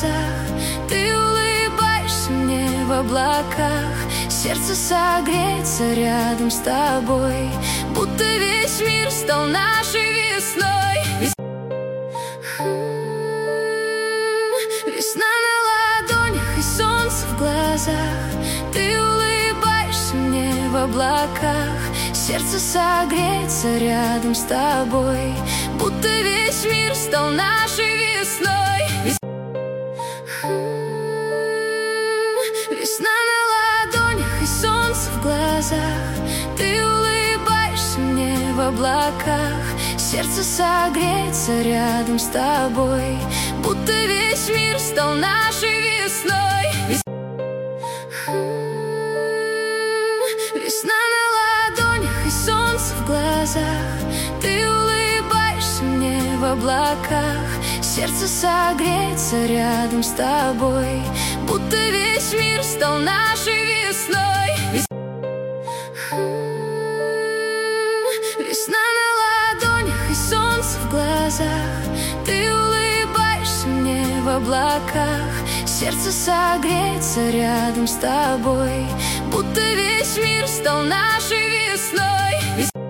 глазах. Ты улыбаешься мне в облаках. Сердце согреется рядом с тобой, будто весь мир стал нашей весной. Весна на ладонях и солнце в глазах. Ты улыбаешься мне в облаках. Сердце согреется рядом с тобой, будто весь мир стал нашей весной. Весна на ладонях и солнце в глазах. Ты улыбаешься мне в облаках. Сердце согреется рядом с тобой, будто весь мир стал нашей весной. Весна на ладонях и солнце в глазах. Ты улыбаешься мне в облаках. Сердце согреется рядом с тобой, будто весь мир стал нашей весной. Весна на ладонях и солнце в глазах. Ты улыбаешься мне в облаках. Сердце согреется рядом с тобой, будто весь мир стал нашей весной.